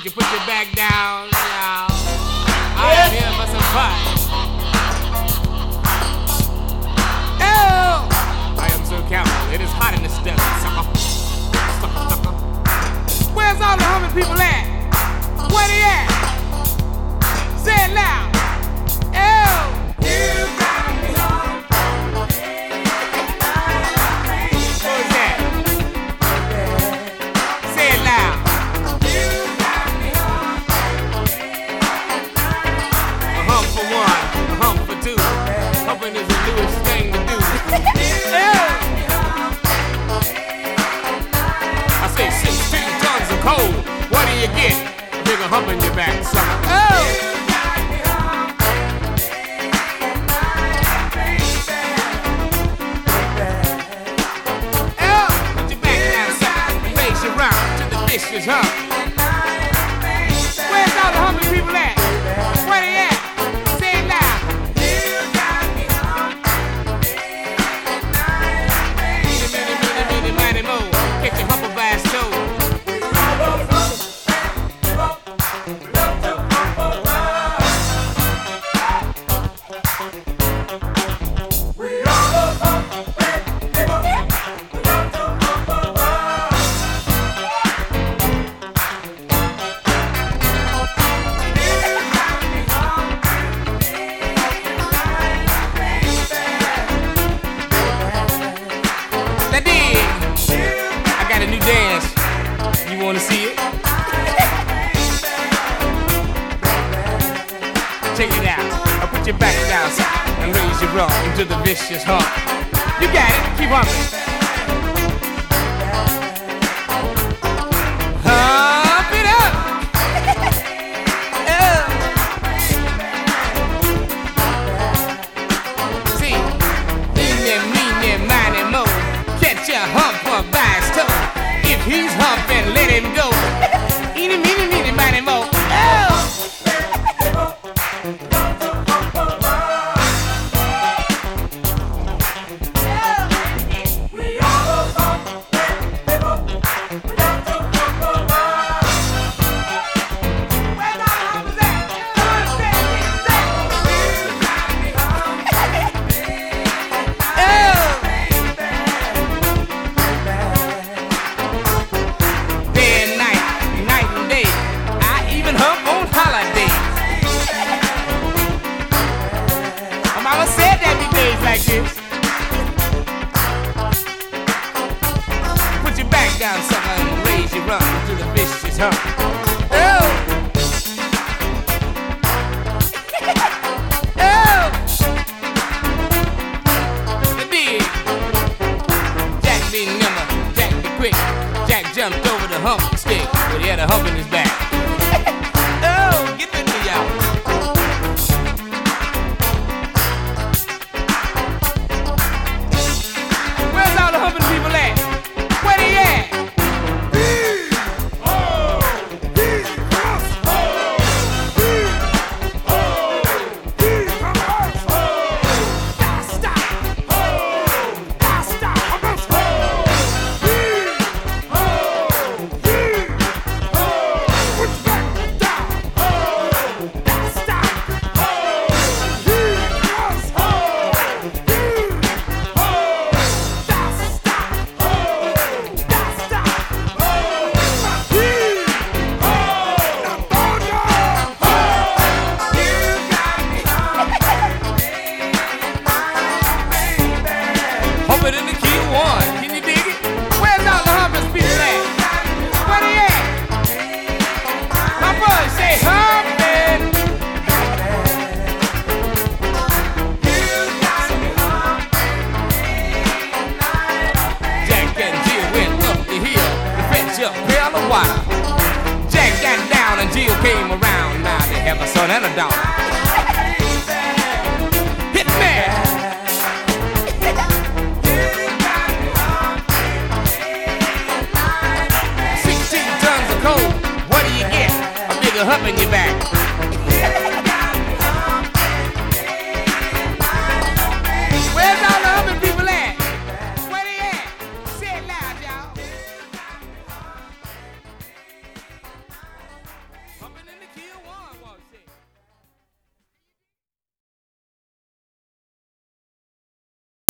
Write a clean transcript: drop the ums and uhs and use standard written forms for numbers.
you put your back down, y'all. I am here for some fun. Oh, I am so careful. It is hot in this desert, sucker. Sucker, sucker. Where's all the humming people at? Where they at? Say it loud. Oh, you got me on. What was that? Say it loud. You got me on. A hump for one, a hump for two. Humping is the newest thing to do. I say 16 tons of coal. What do you get? A bigger hump in your back, sucker. Oh! Vicious hump. Where's all the humping people at? Where they at? Say it loud. You got me humping. Mighty mo. Kick your humper by his toe. You wanna see it? Check it out. I'll put your back down and raise your arm to the vicious hump. You got it. Keep humping. Hump it up. See, meeny, miny, mo. Catch your humper by his toe. If he's humping, let him go. Eeny, meeny, miny, mo. Oh! Mama said that be days like this. Put your back down, sucker, and raise your run to the vicious hump.